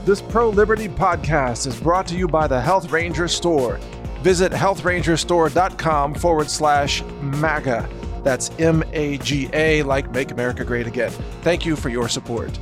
This pro-liberty podcast is brought to you by the Health Ranger Store. Visit healthrangerstore.com/MAGA. That's MAGA, like Make America Great Again. Thank you for your support.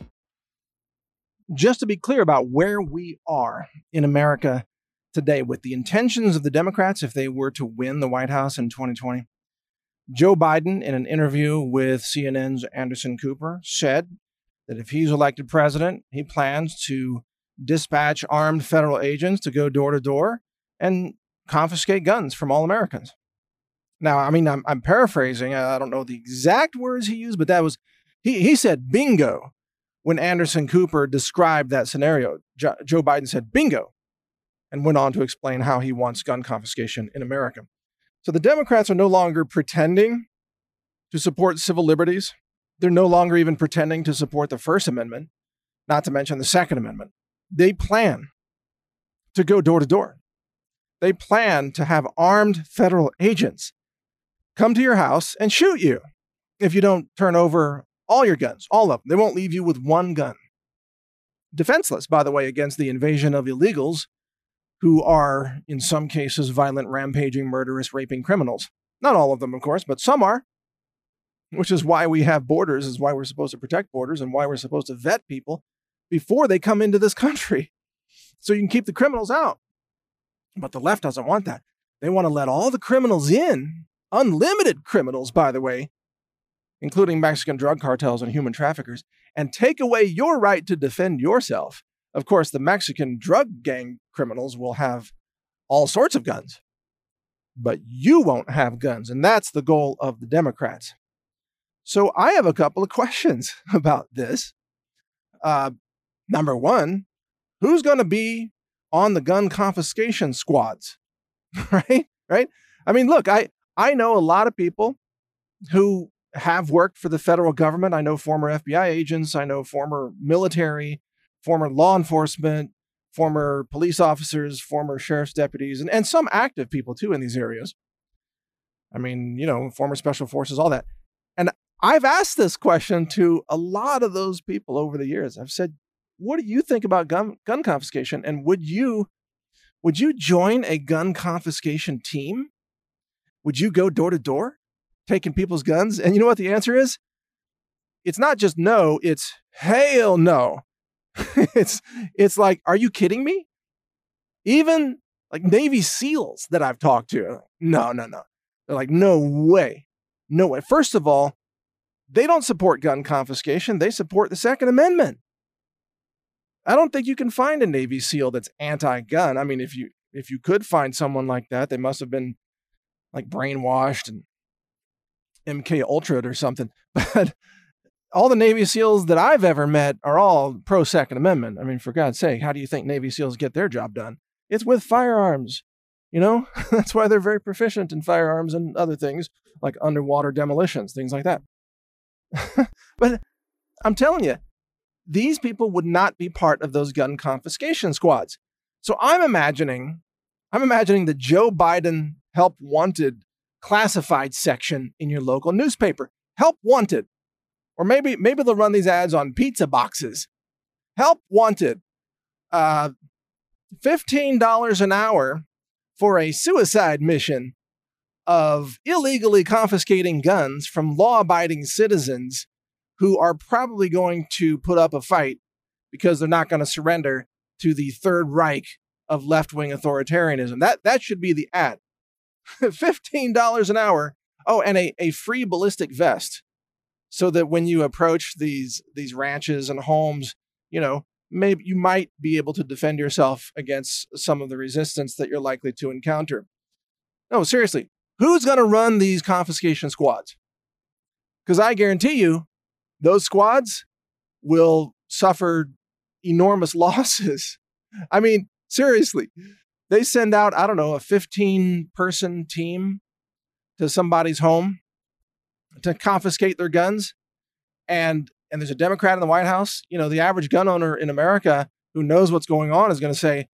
Just to be clear about where we are in America today with the intentions of the Democrats if they were to win the White House in 2020, Joe Biden, in an interview with CNN's Anderson Cooper, said that if he's elected president, he plans to dispatch armed federal agents to go door to door and confiscate guns from all Americans. Now, I mean, I'm paraphrasing. I don't know the exact words he used, but that was, he said bingo when Anderson Cooper described that scenario. Joe Biden said bingo and went on to explain how he wants gun confiscation in America. So the Democrats are no longer pretending to support civil liberties. They're no longer even pretending to support the First Amendment, not to mention the Second Amendment. They plan to go door to door. They plan to have armed federal agents come to your house and shoot you if you don't turn over all your guns, all of them. They won't leave you with one gun. Defenseless, by the way, against the invasion of illegals who are, in some cases, violent, rampaging, murderous, raping criminals. Not all of them, of course, but some are. Which is why we have borders, is why we're supposed to protect borders and why we're supposed to vet people before they come into this country. So you can keep the criminals out. But the left doesn't want that. They want to let all the criminals in, unlimited criminals, by the way, including Mexican drug cartels and human traffickers, and take away your right to defend yourself. Of course, the Mexican drug gang criminals will have all sorts of guns, but you won't have guns. And that's the goal of the Democrats. So I have a couple of questions about this. Number one, who's going to be on the gun confiscation squads? Right? I mean, look, I know a lot of people who have worked for the federal government. I know former FBI agents. I know former military, former law enforcement, former police officers, former sheriff's deputies, and some active people too in these areas. I mean, former special forces, all that. And I've asked this question to a lot of those people over the years. I've said, what do you think about gun confiscation? And would you join a gun confiscation team? Would you go door to door taking people's guns? And you know what the answer is? It's not just no, it's hell no. It's like, are you kidding me? Even like Navy SEALs that I've talked to, no. They're like, no way. First of all, they don't support gun confiscation. They support the Second Amendment. I don't think you can find a Navy SEAL that's anti-gun. I mean, if you could find someone like that, they must have been like brainwashed and MK Ultra'd or something. But all the Navy SEALs that I've ever met are all pro-Second Amendment. I mean, for God's sake, how do you think Navy SEALs get their job done? It's with firearms. That's why they're very proficient in firearms and other things like underwater demolitions, things like that. But I'm telling you, these people would not be part of those gun confiscation squads. So I'm imagining the Joe Biden Help Wanted classified section in your local newspaper. Help Wanted. Or maybe they'll run these ads on pizza boxes. Help Wanted. $15 an hour for a suicide mission of illegally confiscating guns from law-abiding citizens who are probably going to put up a fight because they're not going to surrender to the Third Reich of left-wing authoritarianism. That should be the ad. $15 an hour. Oh, and a free ballistic vest so that when you approach these ranches and homes, maybe you might be able to defend yourself against some of the resistance that you're likely to encounter. No, seriously. Who's going to run these confiscation squads? Because I guarantee you, those squads will suffer enormous losses. I mean, seriously, they send out, I don't know, a 15-person team to somebody's home to confiscate their guns. And there's a Democrat in the White House. The average gun owner in America who knows what's going on is going to say,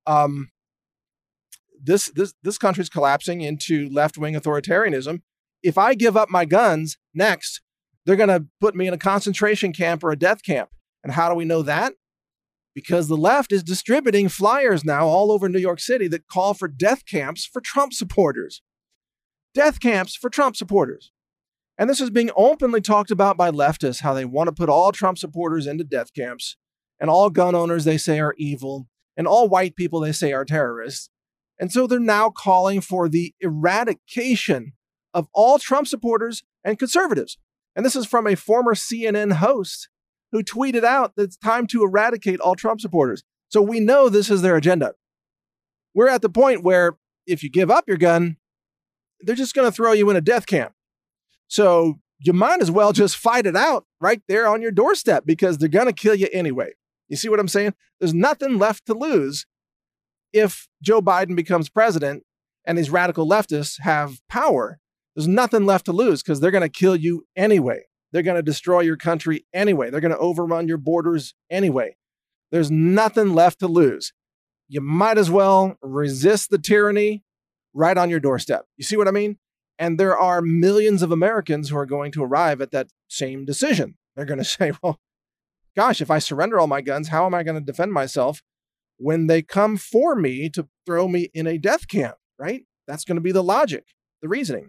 this country's collapsing into left-wing authoritarianism. If I give up my guns next, they're going to put me in a concentration camp or a death camp. And how do we know that? because the left is distributing flyers now all over New York City that call for death camps for Trump supporters. Death camps for Trump supporters. And this is being openly talked about by leftists, how they want to put all Trump supporters into death camps, and all gun owners they say are evil, and all white people they say are terrorists. And so they're now calling for the eradication of all Trump supporters and conservatives. And this is from a former CNN host who tweeted out that it's time to eradicate all Trump supporters. So we know this is their agenda. We're at the point where if you give up your gun, they're just going to throw you in a death camp. So you might as well just fight it out right there on your doorstep because they're going to kill you anyway. You see what I'm saying? There's nothing left to lose if Joe Biden becomes president and these radical leftists have power. There's nothing left to lose because they're going to kill you anyway. They're going to destroy your country anyway. They're going to overrun your borders anyway. There's nothing left to lose. You might as well resist the tyranny right on your doorstep. You see what I mean? And there are millions of Americans who are going to arrive at that same decision. They're going to say, well, gosh, if I surrender all my guns, how am I going to defend myself when they come for me to throw me in a death camp, right? That's going to be the logic, the reasoning.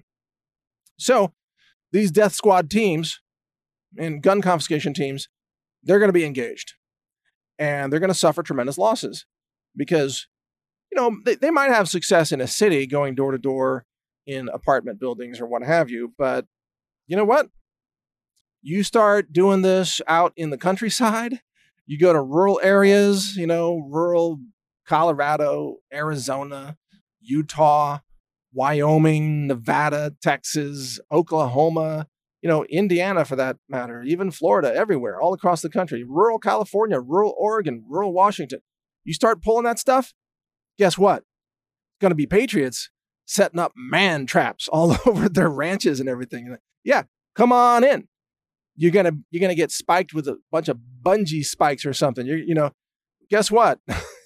So these death squad teams and gun confiscation teams, they're going to be engaged and they're going to suffer tremendous losses because, they might have success in a city going door to door in apartment buildings or what have you. But you know what? You start doing this out in the countryside, you go to rural areas, rural Colorado, Arizona, Utah, Wyoming, Nevada, Texas, Oklahoma, Indiana for that matter, even Florida, everywhere, all across the country, rural California, rural Oregon, rural Washington. You start pulling that stuff, guess what? It's going to be patriots setting up man traps all over their ranches and everything. Yeah, come on in. You're gonna get spiked with a bunch of bungee spikes or something. Guess what?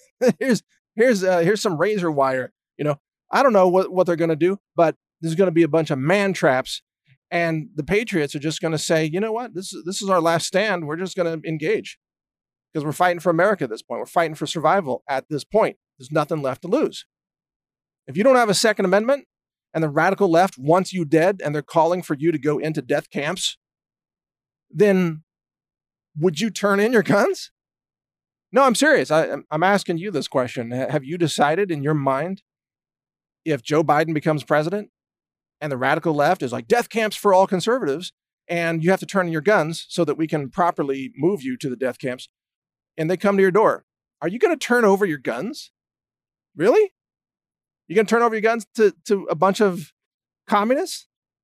here's some razor wire. I don't know what they're gonna do, but there's gonna be a bunch of man traps, and the patriots are just gonna say, you know what? This is our last stand. We're just gonna engage because we're fighting for America at this point. We're fighting for survival at this point. There's nothing left to lose. If you don't have a Second Amendment and the radical left wants you dead and they're calling for you to go into death camps, then would you turn in your guns? No, I'm serious. I'm asking you this question. Have you decided in your mind if Joe Biden becomes president and the radical left is like death camps for all conservatives and you have to turn in your guns so that we can properly move you to the death camps and they come to your door, are you going to turn over your guns? Really? You going to turn over your guns to a bunch of communists?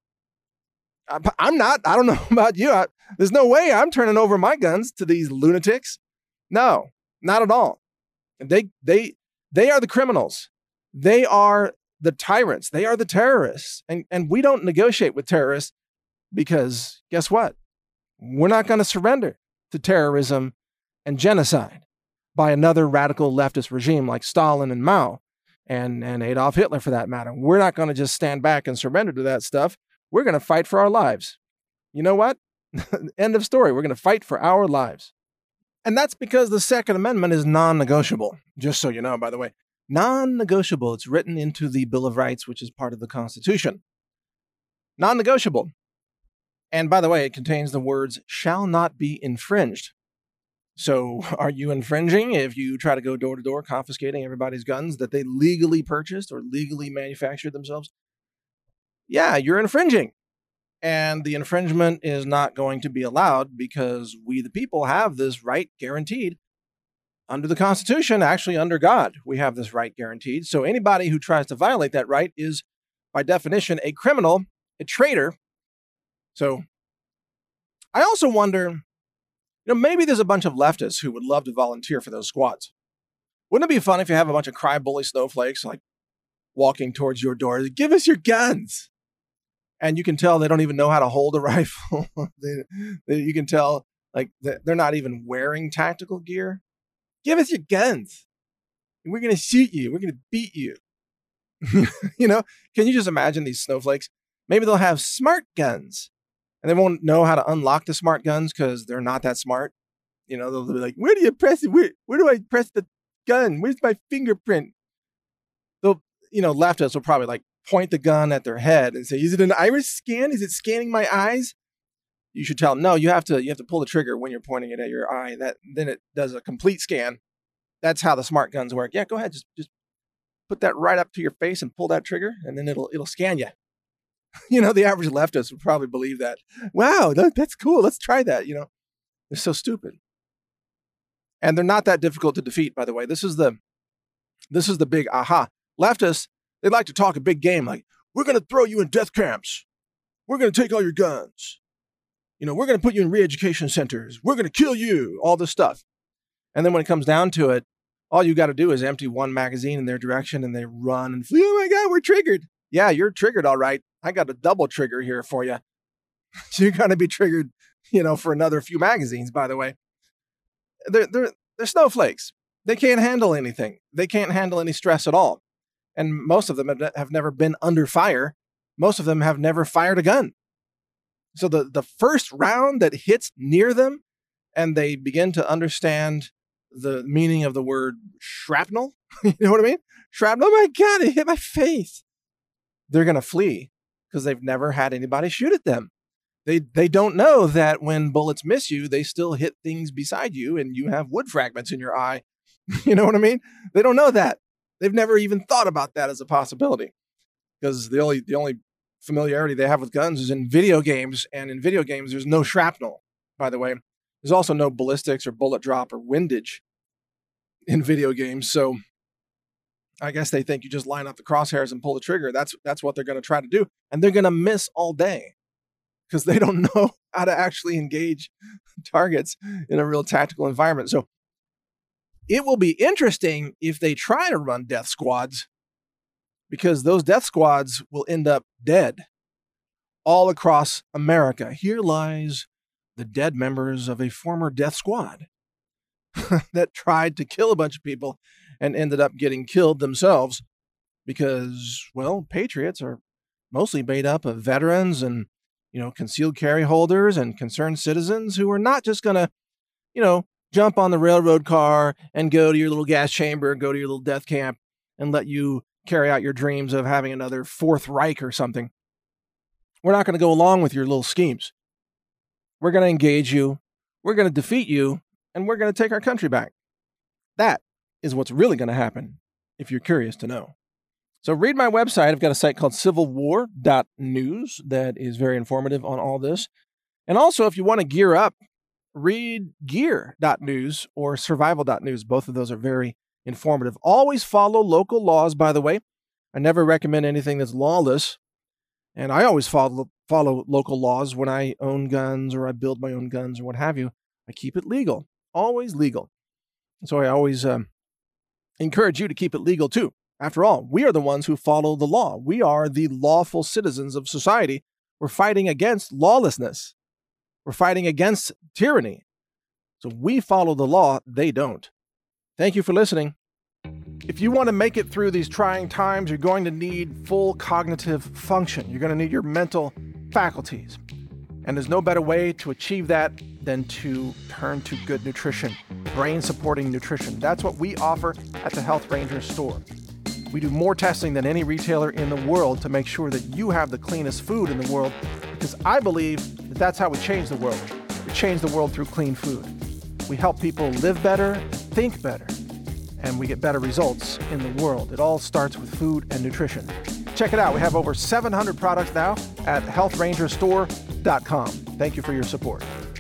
I'm not. I don't know about you. There's no way I'm turning over my guns to these lunatics. No, not at all. They are the criminals. They are the tyrants. They are the terrorists. And we don't negotiate with terrorists because guess what? We're not going to surrender to terrorism and genocide by another radical leftist regime like Stalin and Mao and Adolf Hitler for that matter. We're not going to just stand back and surrender to that stuff. We're going to fight for our lives. You know what? End of story. We're going to fight for our lives. And that's because the Second Amendment is non-negotiable. Just so you know, by the way, non-negotiable. It's written into the Bill of Rights, which is part of the Constitution. Non-negotiable. And by the way, it contains the words shall not be infringed. So are you infringing if you try to go door to door confiscating everybody's guns that they legally purchased or legally manufactured themselves? Yeah, you're infringing. And the infringement is not going to be allowed because we, the people, have this right guaranteed under the Constitution, actually under God. We have this right guaranteed. So anybody who tries to violate that right is, by definition, a criminal, a traitor. So I also wonder, maybe there's a bunch of leftists who would love to volunteer for those squads. Wouldn't it be fun if you have a bunch of cry bully snowflakes like walking towards your door? Give us your guns. And you can tell they don't even know how to hold a rifle. You can tell like they're not even wearing tactical gear. Give us your guns. And we're going to shoot you. We're going to beat you. Can you just imagine these snowflakes? Maybe they'll have smart guns and they won't know how to unlock the smart guns because they're not that smart. They'll be like, where do you press it? Where do I press the gun? Where's my fingerprint? They'll, leftists will probably like point the gun at their head and say, is it an iris scan? Is it scanning my eyes? You should tell them, no, you have to pull the trigger when you're pointing it at your eye. Then it does a complete scan. That's how the smart guns work. Yeah, go ahead. Just put that right up to your face and pull that trigger, and then it'll scan you. The average leftist would probably believe that. Wow, that's cool. Let's try that. They're so stupid. And they're not that difficult to defeat, by the way. This is the big aha. Leftists, they like to talk a big game like, we're going to throw you in death camps. We're going to take all your guns. We're going to put you in re-education centers. We're going to kill you. All this stuff. And then when it comes down to it, all you got to do is empty one magazine in their direction and they run and flee. Oh my God, we're triggered. Yeah, you're triggered, all right. I got a double trigger here for you. So you're going to be triggered, for another few magazines, by the way. They're snowflakes. They can't handle anything. They can't handle any stress at all. And most of them have never been under fire. Most of them have never fired a gun. So the first round that hits near them and they begin to understand the meaning of the word shrapnel, you know what I mean? Shrapnel, oh my God, it hit my face. They're going to flee because they've never had anybody shoot at them. They don't know that when bullets miss you, they still hit things beside you and you have wood fragments in your eye. You know what I mean? They don't know that. They've never even thought about that as a possibility because the only familiarity they have with guns is in video games, and in video games there's no shrapnel, by the way. There's also no ballistics or bullet drop or windage in video games, so I guess they think you just line up the crosshairs and pull the trigger. That's what they're going to try to do, and they're going to miss all day because they don't know how to actually engage targets in a real tactical environment. So it will be interesting if they try to run death squads, because those death squads will end up dead all across America. Here lies the dead members of a former death squad that tried to kill a bunch of people and ended up getting killed themselves because, well, patriots are mostly made up of veterans and, concealed carry holders and concerned citizens who are not just going to, jump on the railroad car and go to your little gas chamber, go to your little death camp and let you carry out your dreams of having another Fourth Reich or something. We're not going to go along with your little schemes. We're going to engage you. We're going to defeat you. And we're going to take our country back. That is what's really going to happen if you're curious to know. So read my website. I've got a site called civilwar.news that is very informative on all this. And also, if you want to gear up, read gear.news or survival.news. Both of those are very informative. Always follow local laws, by the way. I never recommend anything that's lawless. And I always follow local laws when I own guns or I build my own guns or what have you. I keep it legal. Always legal. So I always encourage you to keep it legal too. After all, we are the ones who follow the law. We are the lawful citizens of society. We're fighting against lawlessness. We're fighting against tyranny. So we follow the law. They don't. Thank you for listening. If you want to make it through these trying times, you're going to need full cognitive function. You're going to need your mental faculties. And there's no better way to achieve that than to turn to good nutrition, brain-supporting nutrition. That's what we offer at the Health Ranger store. We do more testing than any retailer in the world to make sure that you have the cleanest food in the world, because I believe that that's how we change the world. We change the world through clean food. We help people live better, think better, and we get better results in the world. It all starts with food and nutrition. Check it out. We have over 700 products now at healthrangerstore.com. Thank you for your support.